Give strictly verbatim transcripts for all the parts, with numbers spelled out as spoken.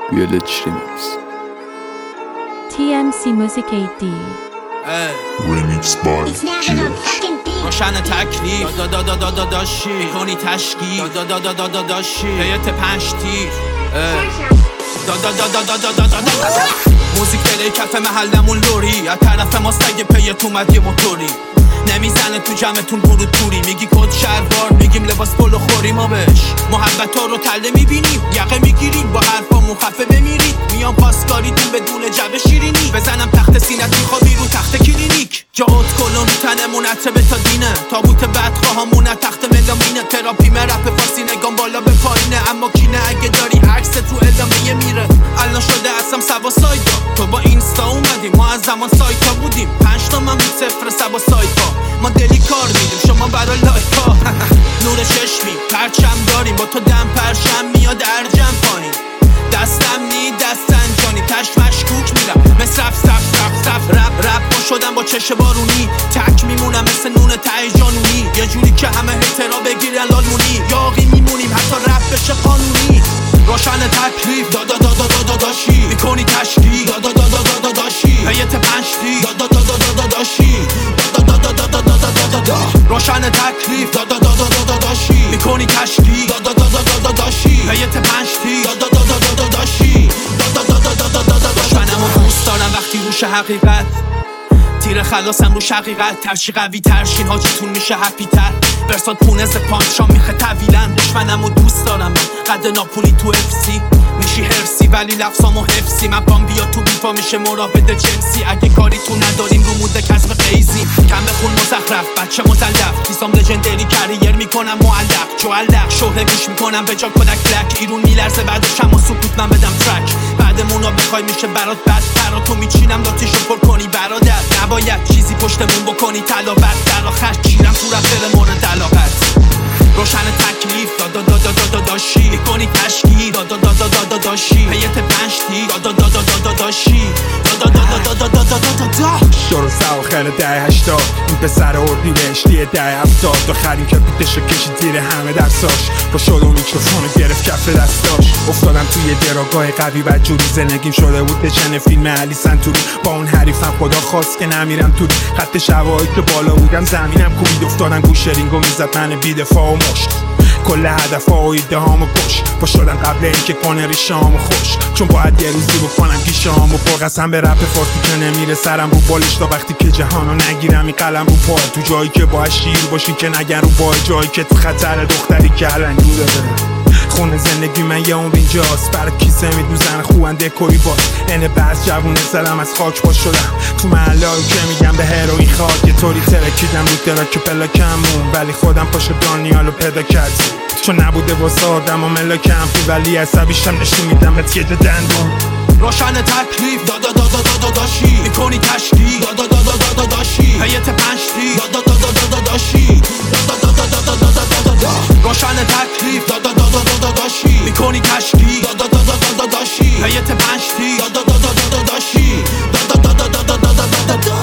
Village Remix تی ام سی Music ایت دی Remix by روشن تکلیف دا دا دا دا دا داشی کنی تشکیل دا دا دا دا دا داشی هیئت پنج تیر دا دا دا دا دا دا دا دا موزیک بده کف محلمون لوری از طرف ما سگ پیت اومد یه موتوری نمیزنه تو جمعتون برو توری میگی کد شهردار میگیم لباس پلو خوری ما بش محبت ها رو تله میبینیم یقه میگیریم با حرفامون خفه بمیرید میام پاسکاریتون بدون جبه شیرینی بزنم تخت سینت میخوابی رو تخت کلینیک جاوت کلون رو تنمون عطبه تا دینه تابوت بدخواهامون تخت ملامینه تراپی مرپ فارسی نگام بالا به پایینه اما کینه اگه داری عکست رو ادامه میره الان شده اصلا سبا سایدا تو با اینستا اومدیم ما از زمان سایتا بودیم پنج تا من بی صفر سبا سایتا ما دلی کار میدیم شما برا لایک ها نور چشمی پرچم داریم با تو دم پرشم میاد ارجم پایین دستم نی دستن جانی تش مشکوک میرم مثل رف سف سف سف رب رب با شدم با چش بارونی تک میمونم مثل نون ته جانونی یه جوری که همه هترا بگیرن لالمونی یاقی میمونیم حتی رب بشه قانونی روشن تکلیف دا دا دا دا دا دا داشی میکنی تشکیل دا دا دا دا دا دا داشی هیئت پنج تیر دا دا دا دا دا دا داشی دا دا دا دا دا دا دا دا دا روشن تکلیف دا دا دا دا دا دا داشی میکنی تشکیل دا دا دا دا دا دا داشی هیئت پنج تیر دا دا دا دا دا دا داشی دا دا دا دا دا دا دا روشنمو دوست دارم وقتی روش حقیقت تیر خلاصم رو شقیقت ترشی قوی ترشین حاجتون میشه هپی تر برسات پونه ز پانچام میخه طویلن دشمنمو دوست دارم من قد ناپولی تو افسی میشی هرسی ولی لفظامو حفظی من پام بیا تو بیفا میشه مراود جنسی اگه کاری تو نداریم رو موده کسب قیزی کم بخون مزخرف بچه مزلف کیسام لژندری کریر میکنم معلق جو علق شهره گوش میکنم به جا کدک فلک ایرون میلرزه بعدش هم و سکوت من بدم ترک بعدمونو بخوای میشه برات بد برا تو میچینم داتیشو پر کنی برادر نباید چیزی پشتمون بکنی تلاوت در آخر کیرم تو رفتر مورد علاقت روشن تکلیف دا دا دا دا دا دا داشی میکنی تشکیل دا دا دا دا دا دا داشی هیئت پنج تیر دا دا دا دا دا دا داشی دا دا دا دا دا دا دا دا شروع سواخر ده هشتاد این پسر اردی بهشتی ده هفتاد داخرین که پیتشو کشید زیر همه درساش با شد و میکروفونو گرفت کف دستاش افتادم توی دراگاه قوی بدجوری زندگیم شده بود به چنه فیلم علی سنتوری با اون حریفم خدا خواست که نمیرم توری خط شواهد که بالا بودم زمینم کوبید افتادن گوش رینگو میزد من بیدفاع و مشت کل هدف ها و ایده هامو کش با شدن قبل اینکه کنه ریشامو خوش چون باید یه روزی بکنم گیشامو پر قسم به رپ فارسی که نمیره سرم رو بالش تا وقتی که جهانو نگیرم این قلم رو پای تو جایی که باید شیر باشی که نگن رو پای جایی که تو خطر دختری که الان دوره خونه زندگی من یه عمر اینجاست برای کیسه میدوزن خوبن دکوری باز اینه بعض جوونه زدم از خاک باز شدم تو محله هایی که میگم به هروین خاک یه طوری ترکیدم رو دراک پلاکمون ولی خودم پاشو دانیالو پیدا کرد چون نبوده واسه آدم و ملاکم تو ولی عصبیشم نشون میدم بهت یه دندون روشن تکلیف دا دا دا دا دا دا داشی میکنی تشکیل دا دا دا دا دا دا داشی هیئت پنج تیر دا دا دا دا دا دا داشی دا دا دا دا دا دا دا دا دا روشن تکلیف دا دا دا دا دا دا داشی میکنی تشکیل دا دا دا دا دا دا داشی هیئت پنج تیر دا دا دا دا دا دا داشی دا دا دا دا دا دا دا دا دا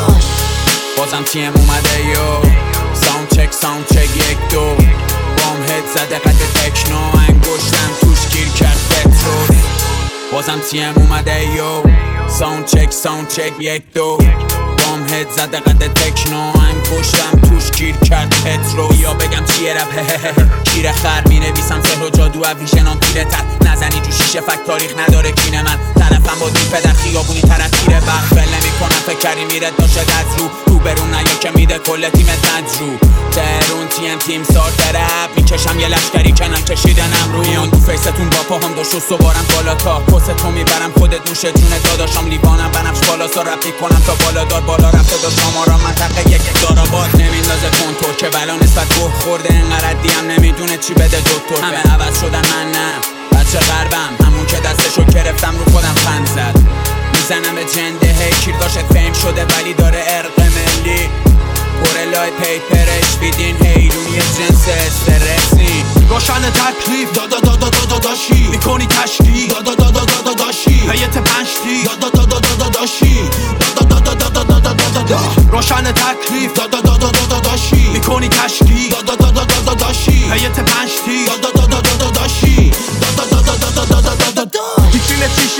بازم تیم اومده یو ساوند چک ساوند چک یک دو بام هد زده قد تکنو انگشتم توش گیر کرد پترول بازم تیم اومده یو ساوند چک ساوند چک یک دو بام هد زده قد تکنو انگشتم توش گیر کرد پترول یا بگم چیه رپ کیر خر می نویسم سحر و جادو و ویژنام پیره تر نزنی جو شیشه فکر تاریخ نداره کین من طرفم با دیپه در خیابونی طرف تیره وقت فل نمی کنم فکری میره داشت از رو رو برون نیا که میده کل تیمت مجرو درون تیم تیم سار درب میکشم یه لشکری کنن کشیدنم رو میان دو فیستون با پاهم داشت و سوارم بالا تا پست تو میبرم خودت نوشه جونه داداشم لیوانم بنفش بالا سا رفت کنم تا بالا دار بالا رفته دا شمارا منطقه یک یک داراباد نمیندازه کنتور که بلا نسبت گوه خورده اینقدر دیم نمیدونه چی بده دکتر همه عوض شدن من نه بچه غربم همون که دستشو گرفتم رو خودم خند زد میزنم به جنده هی کیر داشت فیم شده ولی داره ارق ملی گورلای پیپرش بیدین هیرون یه جنس استرسی روشن تکلیف دا دا دا دا دا دا داشی میکنی تشکیل دا دا دا دا دا دا داشی هیئت پنج تیر دا دا دا دا دا دا داشی دا دا دا دا دا دا دا دا دا روشن تکلیف دا دا دا دا دا دا داشی میکنی تشکیل دا دا دا دا دا دا داشی هیئت پنج تیر دا دا دا دا دا دا داشی دا دا دا دا دا دا دا دا دا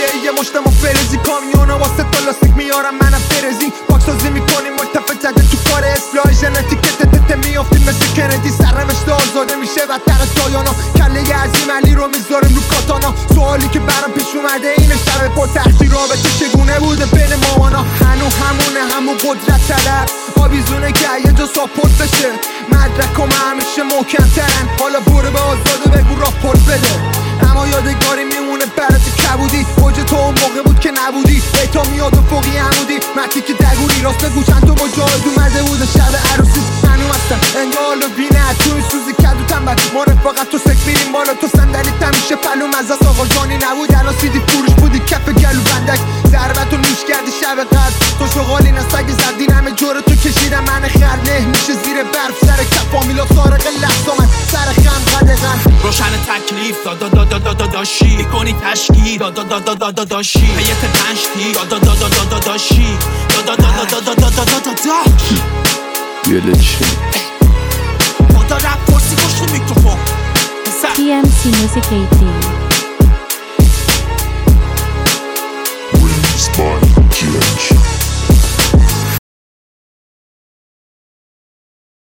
بدتر از دایانا کله عظیم علی رو میذاریم رو کاتانا سوالی که برام پیش اومده اینه شب پر تحصیل رابطه چگونه بوده بین مامانا هنو همونه همون قدرت طلب آویزونه که یه جا ساپورت بشه مدرک و همیشه محکم ترن حالا برو به آزاده بگو راپورت بده اما یادگاری میمونه برات کبودی اوج تو اون موقع بود که نبودی بیتا میاد و فوقی عمودی متی که دگوری راست بگو چند تا مجاهد اومده بوده شب عروسی هنو هستم انگار و بینه تو این سوزی کدو تنبل ما رفاقت تو سک میریم بالا تو صندلی تمیشه پلو مزاس آقا جانی نبود الان سیدی فروش بودی کف گلو بندک ضربت و نوش کردی شب قد تو شغالی نسگ زدین همه جور تو کشیدم من خر نه میشه زیر برف سر کف فامیلا سارق لحظا من سر خم قدقن روشن تکلیف دادا دادا دادا داشی میکنی تشکیل دادا دادا دادا داشی هیئت پنج تی دادا دادا دادا داشی دادا دادا دادا دادا دادا داشی یلچی مادر رپ پرسی پشت میکروفون T M C Music eighteen